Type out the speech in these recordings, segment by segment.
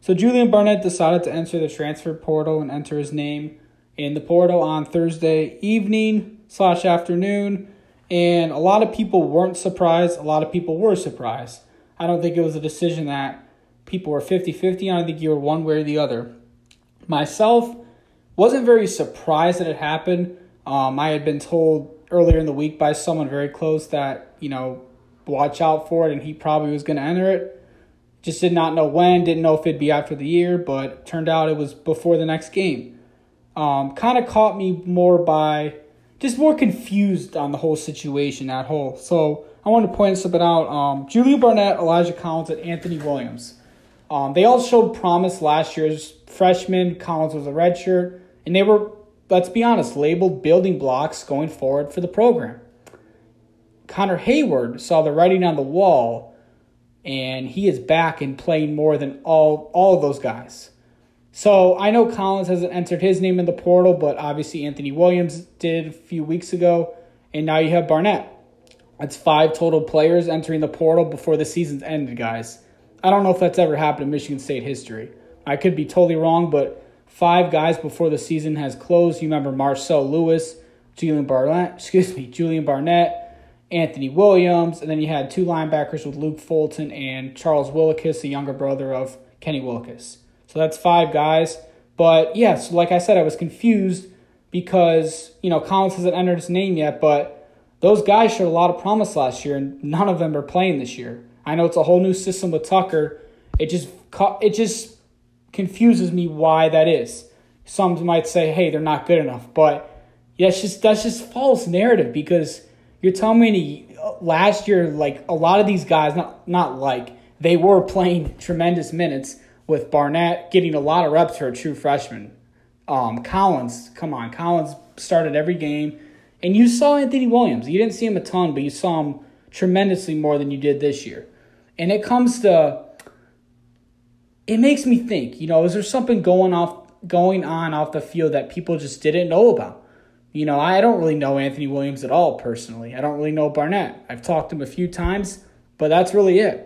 So Julian Barnett decided to enter the transfer portal and enter his name in the portal on Thursday evening/afternoon. And a lot of people weren't surprised. A lot of people were surprised. I don't think it was a decision that people were 50-50 on. I think you were one way or the other. Myself, wasn't very surprised that it happened. I had been told earlier in the week by someone very close that, watch out for it, and he probably was going to enter it. Just did not know when, didn't know if it'd be after the year, but turned out it was before the next game. Kind of caught me more confused on the whole situation at whole. So I wanted to point something out. Julian Barnett, Elijah Collins, and Anthony Williams. They all showed promise last year as freshmen. Collins was a redshirt, and they were, let's be honest, labeled building blocks going forward for the program. Connor Hayward saw the writing on the wall, and he is back and playing more than all of those guys. So I know Collins hasn't entered his name in the portal, but obviously Anthony Williams did a few weeks ago, and now you have Barnett. That's 5 total players entering the portal before the season's ended, guys. I don't know if that's ever happened in Michigan State history. I could be totally wrong, but 5 guys before the season has closed. You remember Marcel Lewis, Julian Barnett, Anthony Williams, and then you had 2 linebackers with Luke Fulton and Charles Willekes, the younger brother of Kenny Willekes. So that's 5 guys. But yeah, so like I said, I was confused because, Collins hasn't entered his name yet, but those guys showed a lot of promise last year, and none of them are playing this year. I know it's a whole new system with Tucker. It just confuses me why that is. Some might say, hey, they're not good enough. But yeah, that's just false narrative, because you're telling me last year, like, a lot of these guys, they were playing tremendous minutes with Barnett getting a lot of reps for a true freshman. Collins started every game. And you saw Anthony Williams. You didn't see him a ton, but you saw him tremendously more than you did this year. And it makes me think, is there something going on off the field that people just didn't know about? I don't really know Anthony Williams at all personally. I don't really know Barnett. I've talked to him a few times, but that's really it.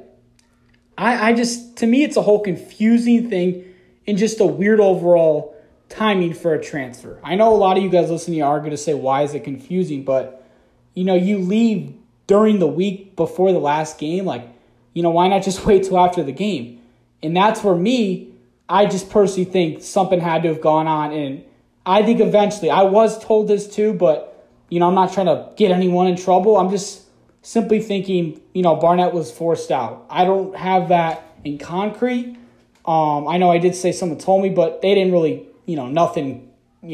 To me, it's a whole confusing thing and just a weird overall timing for a transfer. I know a lot of you guys listening are going to say, why is it confusing? But, you leave during the week before the last game. Why not just wait till after the game? And that's for me, I just personally think something had to have gone on. And I think eventually, I was told this too, but, I'm not trying to get anyone in trouble. I'm just simply thinking, Barnett was forced out. I don't have that in concrete. I know I did say someone told me, but they didn't really, nothing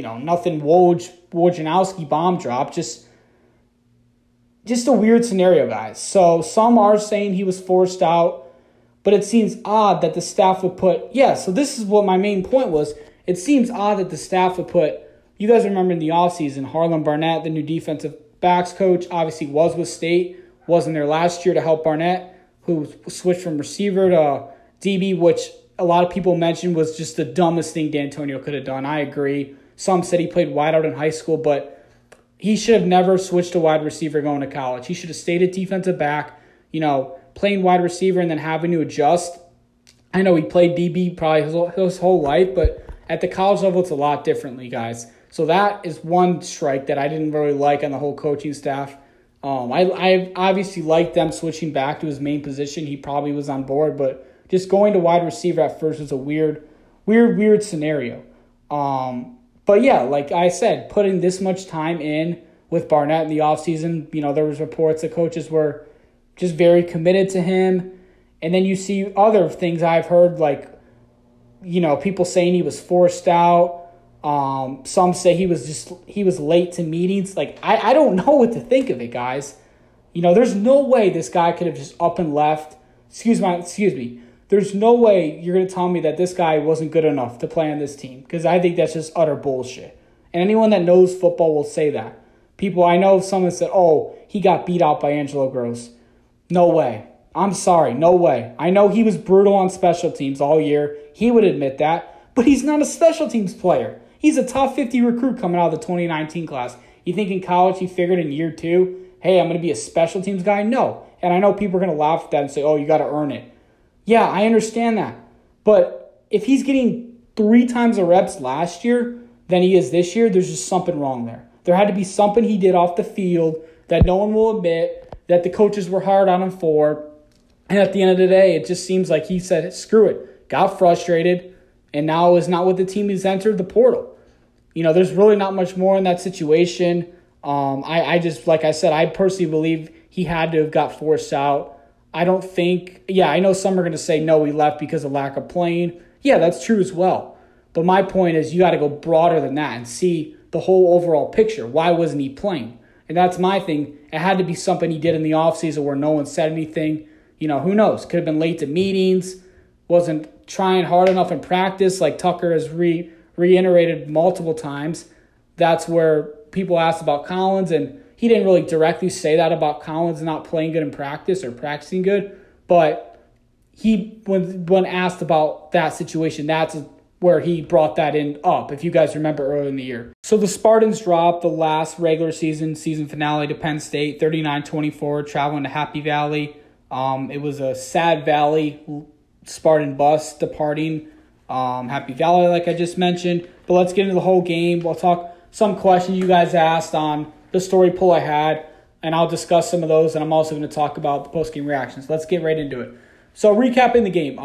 Wojnarowski bomb drop. Just a weird scenario, guys. So some are saying he was forced out, but it seems odd that the staff would so this is what my main point was. It seems odd that the staff would you guys remember in the offseason, Harlan Barnett, the new defensive backs coach, obviously was with State, wasn't there last year to help Barnett, who switched from receiver to DB, which a lot of people mentioned was just the dumbest thing D'Antonio could have done. I agree. Some said he played wide out in high school, but he should have never switched to wide receiver going to college. He should have stayed at defensive back, playing wide receiver and then having to adjust. I know he played DB probably his whole life, but at the college level, it's a lot differently, guys. So that is one strike that I didn't really like on the whole coaching staff. I obviously liked them switching back to his main position. He probably was on board, but just going to wide receiver at first was a weird scenario. But yeah, like I said, putting this much time in with Barnett in the offseason, there was reports that coaches were just very committed to him. And then you see other things I've heard, like, people saying he was forced out. Some say he was late to meetings. Like, I don't know what to think of it, guys. There's no way this guy could have just up and left. Excuse me. There's no way you're going to tell me that this guy wasn't good enough to play on this team, because I think that's just utter bullshit. And anyone that knows football will say that. I know someone said, he got beat out by Angelo Gross. No way. I'm sorry. No way. I know he was brutal on special teams all year. He would admit that. But he's not a special teams player. He's a top 50 recruit coming out of the 2019 class. You think in college he figured in year 2, hey, I'm going to be a special teams guy? No. And I know people are going to laugh at that and say, you got to earn it. Yeah, I understand that. But if he's getting 3 times the reps last year than he is this year, there's just something wrong there. There had to be something he did off the field that no one will admit, that the coaches were hard on him for. And at the end of the day, it just seems like he said, screw it, got frustrated, and now is not with the team he's entered the portal. There's really not much more in that situation. I just, like I said, I personally believe he had to have got forced out. I don't think, I know some are going to say, no, he left because of lack of playing. Yeah, that's true as well. But my point is you got to go broader than that and see the whole overall picture. Why wasn't he playing? And that's my thing. It had to be something he did in the offseason where no one said anything. Who knows? Could have been late to meetings, wasn't trying hard enough in practice, like Tucker has reiterated multiple times. That's where people asked about Collins, and he didn't really directly say that about Collins not playing good in practice or practicing good, but when asked about that situation, that's where he brought that up, if you guys remember earlier in the year. So the Spartans dropped the last regular season finale to Penn State, 39-24, traveling to Happy Valley. It was a sad Valley Spartan bus departing Happy Valley, like I just mentioned. But let's get into the whole game. We'll talk some questions you guys asked on the story poll I had, and I'll discuss some of those, and I'm also going to talk about the post-game reactions. Let's get right into it. So recapping the game,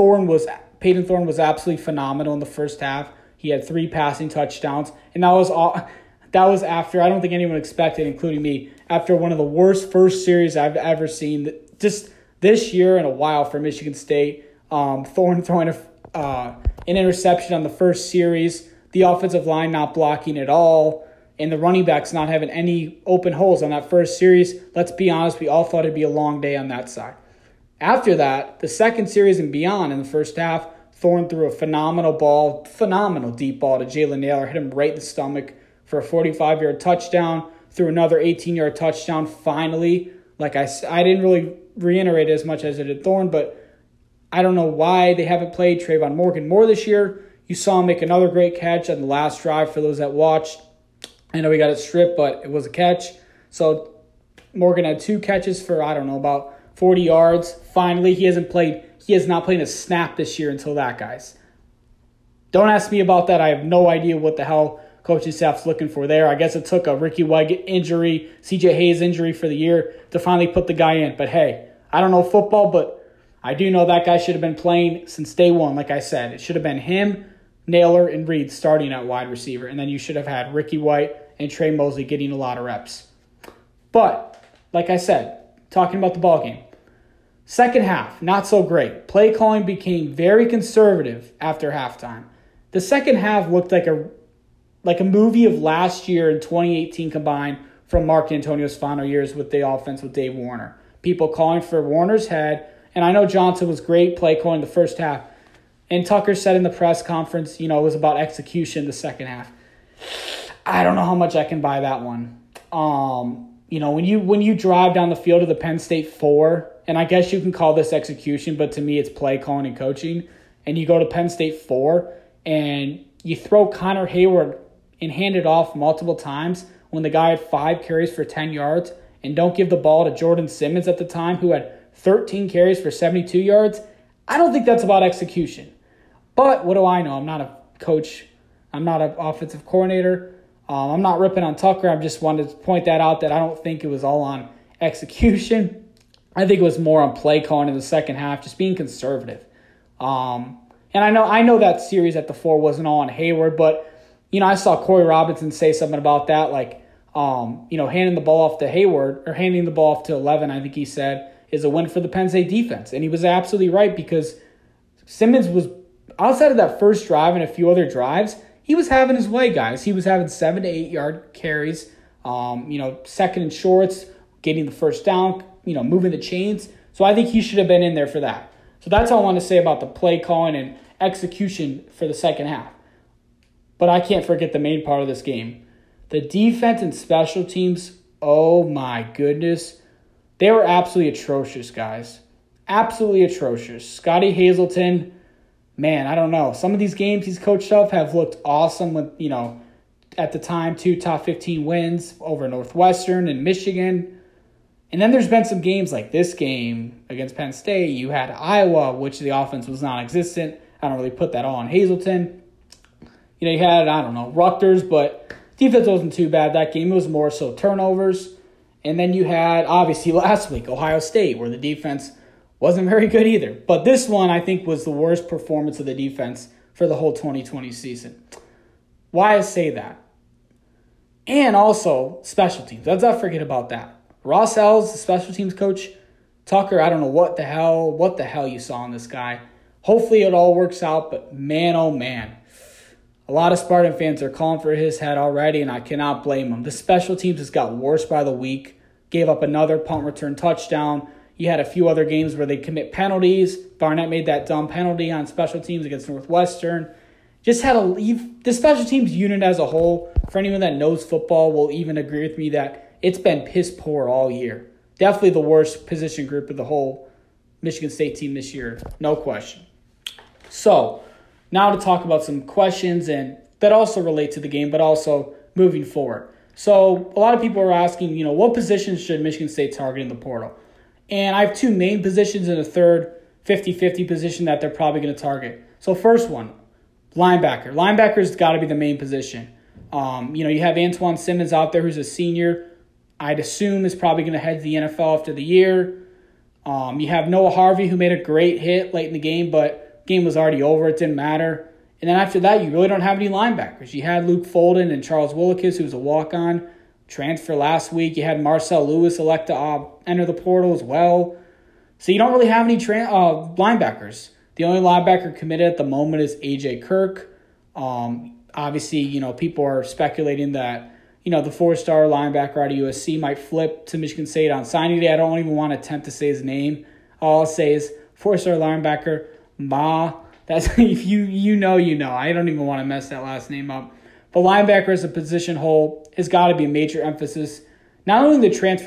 Peyton Thorne was absolutely phenomenal in the first half. He had 3 passing touchdowns, and that was after, I don't think anyone expected, including me, after one of the worst first series I've ever seen just this year in a while for Michigan State. Thorne throwing an interception on the first series, the offensive line not blocking at all, and the running backs not having any open holes on that first series. Let's be honest, we all thought it'd be a long day on that side. After that, the second series and beyond in the first half, Thorne threw a phenomenal deep ball to Jalen Nailor, hit him right in the stomach for a 45-yard touchdown, threw another 18-yard touchdown finally. Like I didn't really reiterate as much as I did Thorne, but I don't know why they haven't played Trayvon Morgan more this year. You saw him make another great catch on the last drive for those that watched. I know he got it stripped, but it was a catch. So Morgan had 2 catches for, about 40 yards. Finally, he has not played a snap this year until that, guys. Don't ask me about that. I have no idea what the hell coaching staff's looking for there. I guess it took a Ricky White injury, CJ Hayes injury for the year to finally put the guy in. But hey, I don't know football, but I do know that guy should have been playing since day one. Like I said, it should have been him, Nailor, and Reed starting at wide receiver. And then you should have had Ricky White and Trey Mosley getting a lot of reps. But, like I said, talking about the ball game. Second half, not so great. Play calling became very conservative after halftime. The second half looked like a movie of last year and 2018 combined from Mark D'Antonio's final years with the offense with Dave Warner. People calling for Warner's head, and I know Johnson was great play calling the first half. And Tucker said in the press conference, it was about execution the second half. I don't know how much I can buy that one. When you drive down the field of the Penn State 4, and I guess you can call this execution, but to me it's play calling and coaching, and you go to Penn State 4 and you throw Connor Hayward and hand it off multiple times when the guy had 5 carries for 10 yards and don't give the ball to Jordan Simmons at the time who had 13 carries for 72 yards, I don't think that's about execution. But what do I know? I'm not a coach. I'm not an offensive coordinator. I'm not ripping on Tucker. I just wanted to point that out that I don't think it was all on execution. I think it was more on play calling in the second half, just being conservative. And I know that series at the 4 wasn't all on Hayward, but I saw Corey Robinson say something about that, like handing the ball off to Hayward or handing the ball off to 11, I think he said, is a win for the Penn State defense. And he was absolutely right because Simmons was, outside of that first drive and a few other drives, he was having his way, guys. He was having 7 to 8 yard carries, second and shorts, getting the first down, moving the chains. So I think he should have been in there for that. So that's all I want to say about the play calling and execution for the second half. But I can't forget the main part of this game. The defense and special teams, oh my goodness. They were absolutely atrocious, guys. Absolutely atrocious. Scotty Hazelton, man, I don't know. Some of these games he's coached up have looked awesome with, at the time, 2 top 15 wins over Northwestern and Michigan. And then there's been some games like this game against Penn State. You had Iowa, which the offense was non-existent. I don't really put that all on Hazleton. You had, Rutgers, but defense wasn't too bad that game. It was more so turnovers. And then you had, obviously, last week, Ohio State, where the defense wasn't very good either. But this one, I think, was the worst performance of the defense for the whole 2020 season. Why I say that? And also, special teams. Let's not forget about that. Ross Ells, the special teams coach. Tucker, I don't know what the hell you saw in this guy. Hopefully it all works out, but man, oh man. A lot of Spartan fans are calling for his head already, and I cannot blame them. The special teams has got worse by the week. Gave up another punt return touchdown. You had a few other games where they commit penalties. Barnett made that dumb penalty on special teams against Northwestern. Just had to leave. The special teams unit as a whole, for anyone that knows football, will even agree with me that it's been piss poor all year. Definitely the worst position group of the whole Michigan State team this year. No question. So, now to talk about some questions and that also relate to the game, but also moving forward. So a lot of people are asking, what positions should Michigan State target in the portal? And I have two main positions and a third 50-50 position that they're probably going to target. So first one, linebacker. Linebacker's got to be the main position. You have Antoine Simmons out there who's a senior. I'd assume is probably going to head to the NFL after the year. You have Noah Harvey who made a great hit late in the game, but game was already over. It didn't matter. And then after that, you really don't have any linebackers. You had Luke Folden and Charles Willikis, who was a walk-on transfer last week. You had Marcel Lewis elect to enter the portal as well. So you don't really have any linebackers. The only linebacker committed at the moment is A.J. Kirk. Obviously, people are speculating that, the four-star linebacker out of USC might flip to Michigan State on signing day. I don't even want to attempt to say his name. All I'll say is four-star linebacker, That's if you know. I don't even want to mess that last name up. But linebacker as a position hole has got to be a major emphasis, not only in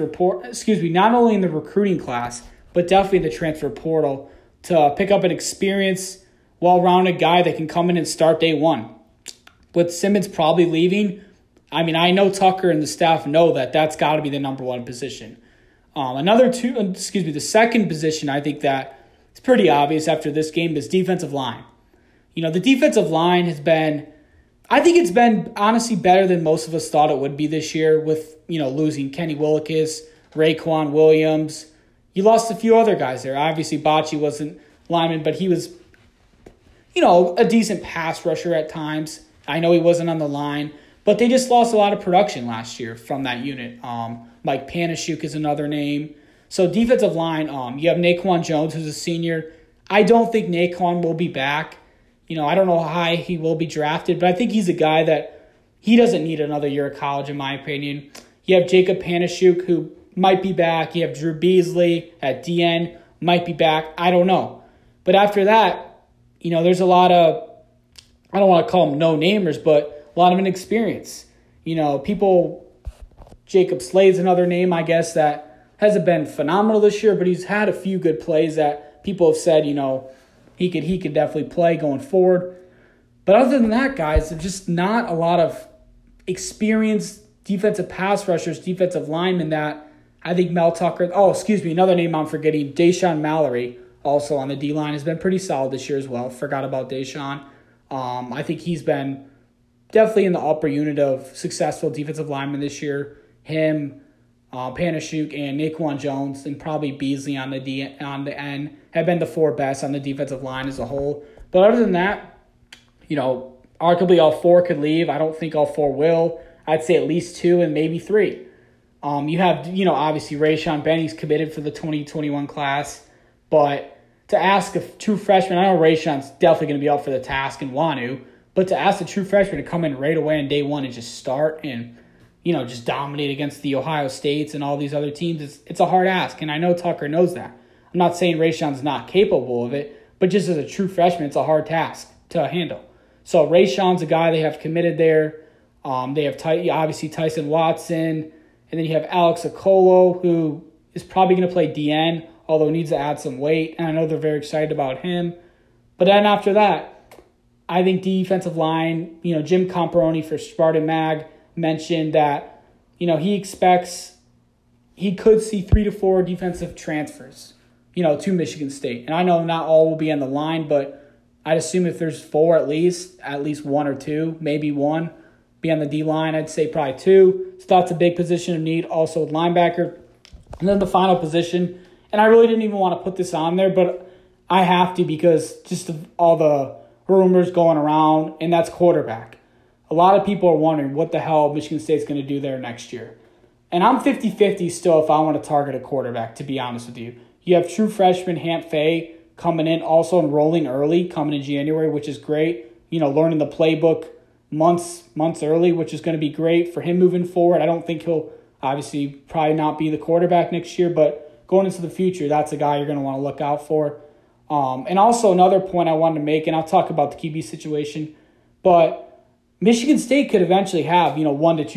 the not only in the recruiting class, but definitely in the transfer portal to pick up an experienced, well-rounded guy that can come in and start day one. With Simmons probably leaving, I know Tucker and the staff know that that's got to be the number one position. The second position I think that it's pretty obvious after this game is defensive line. The defensive line has been, I think it's been honestly better than most of us thought it would be this year with, losing Kenny Willekes, Raekwon Williams. You lost a few other guys there. Obviously, Bocce wasn't lineman, but he was, a decent pass rusher at times. I know he wasn't on the line, but they just lost a lot of production last year from that unit. Mike Panashuk is another name. So defensive line, you have Naquan Jones, who's a senior. I don't think Naquan will be back. I don't know how high he will be drafted, but I think he's a guy that he doesn't need another year of college, in my opinion. You have Jacob Panashuk, who might be back. You have Drew Beasley at DN, might be back. I don't know. But after that, there's a lot of, I don't want to call them no-namers, but a lot of inexperience. Jacob Slade's another name, I guess, that hasn't been phenomenal this year, but he's had a few good plays that people have said, he could definitely play going forward. But other than that, guys, there's just not a lot of experienced defensive pass rushers, defensive linemen that I think Mel Tucker, another name I'm forgetting, Deshaun Mallory, also on the D-line, has been pretty solid this year as well. Forgot about Deshaun. I think he's been definitely in the upper unit of successful defensive linemen this year. Him, Panashuk, and Naquan Jones, and probably Beasley on the end have been the four best on the defensive line as a whole. But other than that, arguably all four could leave. I don't think all four will. I'd say at least two and maybe three. You have, obviously Rayshawn Benny's committed for the 2021 class. But to ask a true freshman, I know Rayshawn's definitely going to be up for the task and want to, but to ask a true freshman to come in right away on day one and just start and, just dominate against the Ohio States and all these other teams, it's a hard ask. And I know Tucker knows that. I'm not saying Rayshawn's not capable of it, but just as a true freshman, it's a hard task to handle. So Rayshawn's a guy they have committed there. They have obviously Tyson Watson, and then you have Alex Okolo, who is probably going to play DN, although needs to add some weight, and I know they're very excited about him. But then after that, I think defensive line, Jim Comparoni for Spartan Mag mentioned that, he expects he could see 3 to 4 defensive transfers, to Michigan State. And I know not all will be on the line, but I'd assume if there's four at least one or two, maybe one. Be on the D-line, I'd say probably two. So that's a big position of need. Also with linebacker. And then the final position, and I really didn't even want to put this on there, but I have to because just of all the rumors going around, and that's quarterback. A lot of people are wondering what the hell Michigan State's going to do there next year. And I'm 50-50 still if I want to target a quarterback, to be honest with you. You have true freshman Hamp Fay coming in, also enrolling early, coming in January, which is great. Learning the playbook months early, which is going to be great for him moving forward. I don't think he'll obviously probably not be the quarterback next year, but going into the future, that's a guy you're going to want to look out for. And also another point I wanted to make, and I'll talk about the QB situation, but Michigan State could eventually have, 1 to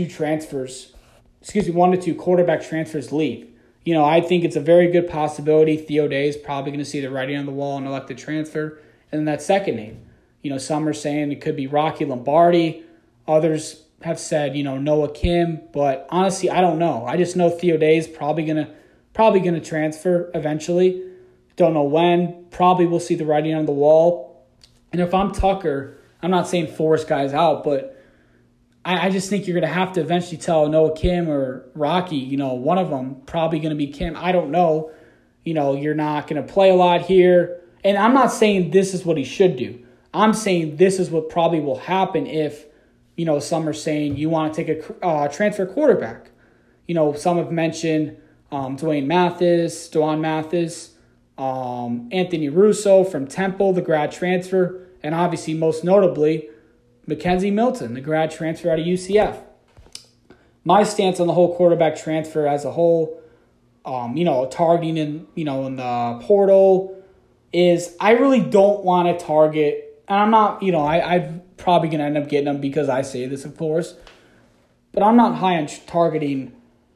2 quarterback transfers leave. I think it's a very good possibility. Theo Day is probably going to see the writing on the wall and elect to transfer. And then that second name. Some are saying it could be Rocky Lombardi. Others have said, Noah Kim. But honestly, I don't know. I just know Theo Day is probably gonna transfer eventually. Don't know when. Probably we'll see the writing on the wall. And if I'm Tucker, I'm not saying force guys out, but I just think you're going to have to eventually tell Noah Kim or Rocky, one of them, probably going to be Kim. I don't know. You're not going to play a lot here. And I'm not saying this is what he should do. I'm saying this is what probably will happen if, some are saying you want to take a transfer quarterback. Some have mentioned Dwan Mathis, Anthony Russo from Temple, the grad transfer, and obviously most notably, Mackenzie Milton, the grad transfer out of UCF. My stance on the whole quarterback transfer as a whole, targeting in the portal is I really don't want to target, and I'm not, I'm probably going to end up getting them because I say this, of course, but I'm not high on targeting,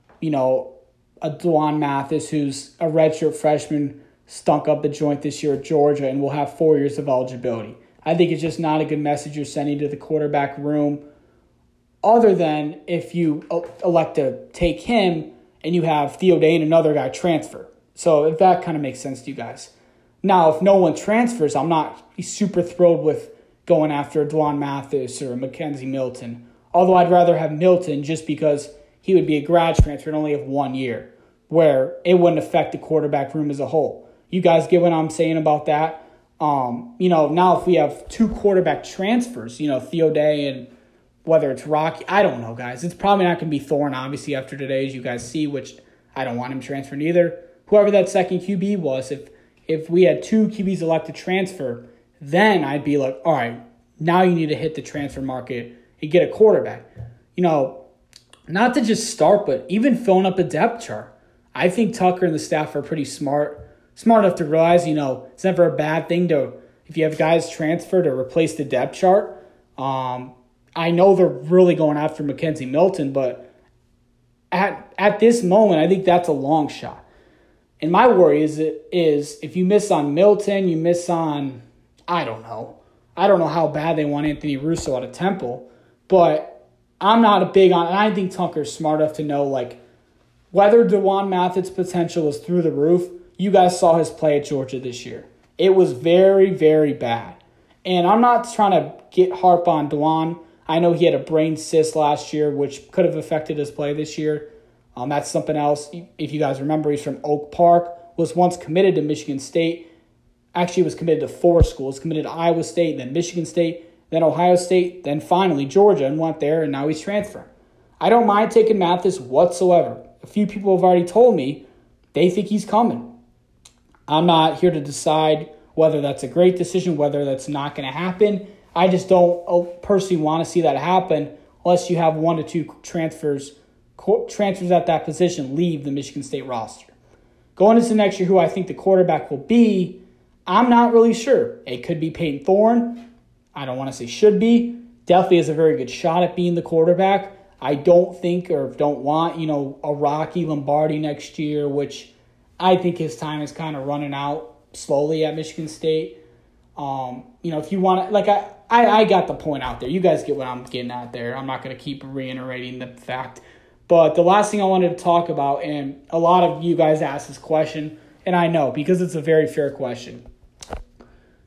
a Dwan Mathis who's a redshirt freshman, stunk up the joint this year at Georgia and will have 4 years of eligibility. I think it's just not a good message you're sending to the quarterback room other than if you elect to take him and you have Theo Day and another guy transfer. So if that kind of makes sense to you guys. Now, if no one transfers, I'm not super thrilled with going after Dwan Mathis or Mackenzie Milton. Although I'd rather have Milton just because he would be a grad transfer and only have 1 year, where it wouldn't affect the quarterback room as a whole. You guys get what I'm saying about that? Now if we have 2 quarterback transfers, Theo Day and whether it's Rocky, I don't know, guys. It's probably not going to be Thorne, obviously, after today, as you guys see, which I don't want him transferring either. Whoever that second QB was, if we had 2 QBs elected transfer, then I'd be like, all right, now you need to hit the transfer market and get a quarterback. Not to just start, but even filling up a depth chart. I think Tucker and the staff are pretty smart enough to realize, it's never a bad thing if you have guys transfer to replace the depth chart. I know they're really going after Mackenzie Milton, but at this moment, I think that's a long shot. And my worry is if you miss on Milton, you miss on, I don't know how bad they want Anthony Russo out of Temple, but I'm not a big on, and I think Tucker's smart enough to know, whether Dwan Mathis' potential is through the roof. You guys saw his play at Georgia this year. It was very, very bad. And I'm not trying to harp on Dwan. I know he had a brain cyst last year, which could have affected his play this year. That's something else. If you guys remember, he's from Oak Park, was once committed to Michigan State. Actually, was committed to 4 schools. Committed to Iowa State, then Michigan State, then Ohio State, then finally Georgia, and went there, and now he's transferring. I don't mind taking Mathis whatsoever. A few people have already told me they think he's coming. I'm not here to decide whether that's a great decision, whether that's not going to happen. I just don't personally want to see that happen unless you have 1 to 2 transfers at that position leave the Michigan State roster. Going into next year, who I think the quarterback will be, I'm not really sure. It could be Peyton Thorne. I don't want to say should be. Definitely has a very good shot at being the quarterback. I don't think or don't want, a Rocky Lombardi next year, which I think his time is kind of running out slowly at Michigan State. If you want to, I got the point out there. You guys get what I'm getting at there. I'm not going to keep reiterating the fact. But the last thing I wanted to talk about, and a lot of you guys asked this question, and I know because it's a very fair question.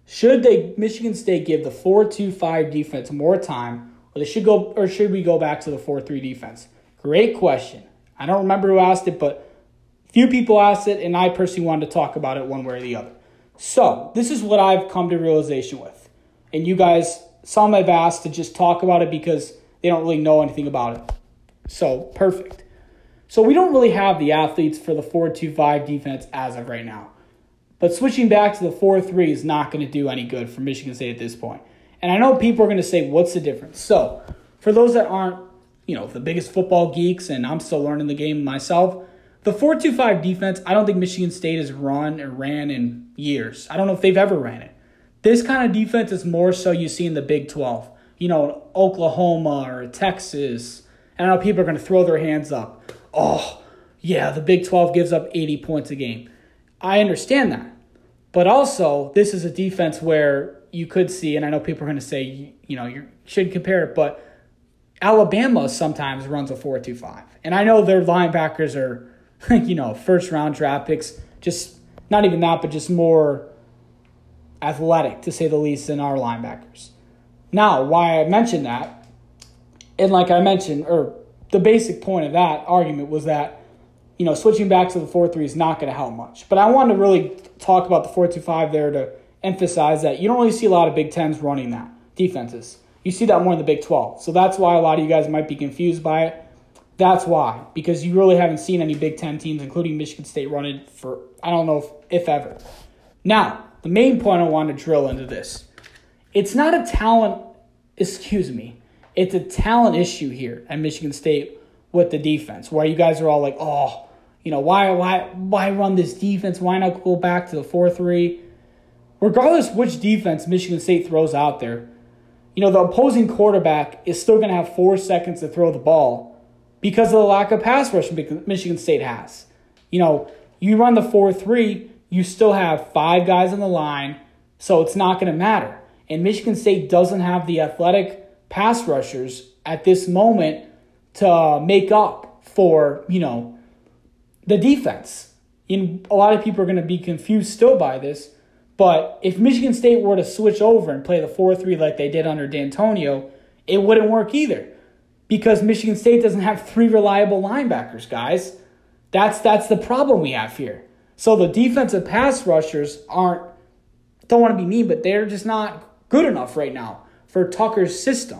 Michigan State give the 4-2-5 defense more time, or should we go back to the 4-3 defense? Great question. I don't remember who asked it, but few people asked it, and I personally wanted to talk about it one way or the other. So, this is what I've come to realization with. And you guys, some have asked to just talk about it because they don't really know anything about it. So, perfect. So, we don't really have the athletes for the 4-2-5 defense as of right now. But switching back to the 4-3 is not going to do any good for Michigan State at this point. And I know people are going to say, what's the difference? So, for those that aren't, the biggest football geeks, and I'm still learning the game myself, the 4-2-5 defense, I don't think Michigan State has run or ran in years. I don't know if they've ever ran it. This kind of defense is more so you see in the Big 12. Oklahoma or Texas. And I know people are going to throw their hands up. Oh, yeah, the Big 12 gives up 80 points a game. I understand that. But also, this is a defense where you could see, and I know people are going to say, you should compare it, but Alabama sometimes runs a 4-2-5. And I know their linebackers are, first-round draft picks, just not even that, but just more athletic, to say the least, than our linebackers. Now, why I mentioned that, and like I mentioned, or the basic point of that argument was that, switching back to the 4-3 is not going to help much. But I wanted to really talk about the 4-2-5 there to emphasize that you don't really see a lot of Big Tens running that, defenses. You see that more in the Big 12. So that's why a lot of you guys might be confused by it. That's why, because you really haven't seen any Big Ten teams, including Michigan State, run it for, I don't know if ever. Now, the main point I want to drill into this. It's not a talent, it's a talent issue here at Michigan State with the defense, where you guys are all like, why run this defense? Why not go back to the 4-3? Regardless which defense Michigan State throws out there, the opposing quarterback is still going to have 4 seconds to throw the ball because of the lack of pass rush Michigan State has. You run the 4-3, you still have 5 guys on the line, so it's not going to matter. And Michigan State doesn't have the athletic pass rushers at this moment to make up for, the defense. And a lot of people are going to be confused still by this. But if Michigan State were to switch over and play the 4-3 like they did under D'Antonio, it wouldn't work either. Because Michigan State doesn't have 3 reliable linebackers, guys. That's the problem we have here. So the defensive pass rushers don't want to be mean, but they're just not good enough right now for Tucker's system.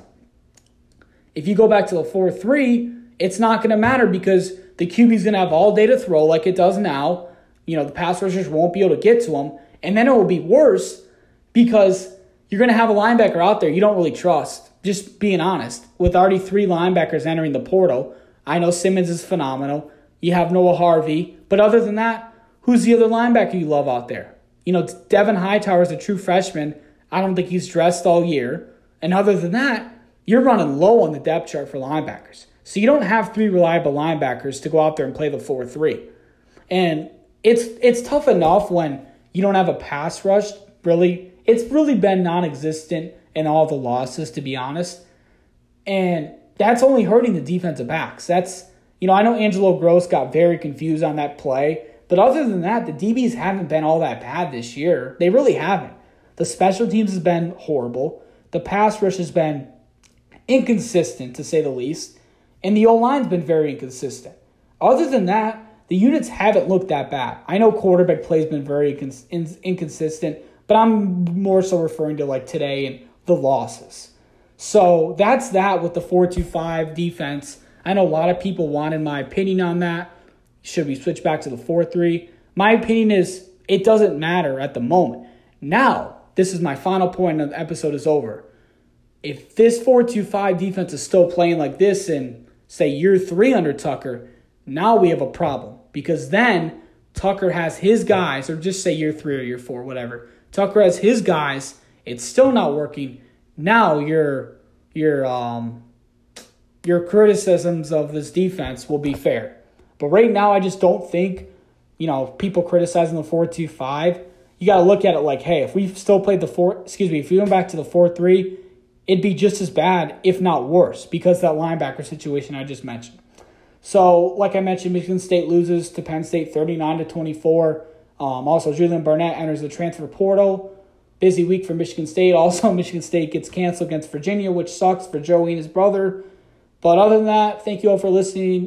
If you go back to the 4-3, it's not going to matter because the QB's going to have all day to throw like it does now. The pass rushers won't be able to get to him. And then it will be worse because you're going to have a linebacker out there you don't really trust. Just being honest. With already 3 linebackers entering the portal, I know Simmons is phenomenal. You have Noah Harvey. But other than that, who's the other linebacker you love out there? Devin Hightower is a true freshman. I don't think he's dressed all year. And other than that, you're running low on the depth chart for linebackers. So you don't have 3 reliable linebackers to go out there and play the 4-3. And it's tough enough when you don't have a pass rush. Really, it's really been non-existent in all the losses, to be honest. And that's only hurting the defensive backs. I know Angelo Gross got very confused on that play. But other than that, the DBs haven't been all that bad this year. They really haven't. The special teams has been horrible. The pass rush has been inconsistent, to say the least. And the O-line's been very inconsistent. Other than that, the units haven't looked that bad. I know quarterback play has been very inconsistent, but I'm more so referring to like today and the losses. So that's that with the 4-2-5 defense. I know a lot of people wanted my opinion on that. Should we switch back to the 4-3? My opinion is it doesn't matter at the moment. Now, this is my final point and the episode is over. If this 4-2-5 defense is still playing like this in, say, year 3 under Tucker, now we have a problem. Because then Tucker has his guys, or just say year 3 or year 4, whatever. Tucker has his guys. It's still not working. Now your criticisms of this defense will be fair. But right now, I just don't think, people criticizing the 4-2-5, you got to look at it like, hey, if we still played if we went back to the 4-3, it'd be just as bad, if not worse, because of that linebacker situation I just mentioned. So, like I mentioned, Michigan State loses to Penn State 39-24. Also, Julian Barnett enters the transfer portal. busy week for Michigan State. Also, Michigan State gets canceled against Virginia, which sucks for Joey and his brother. But other than that, thank you all for listening.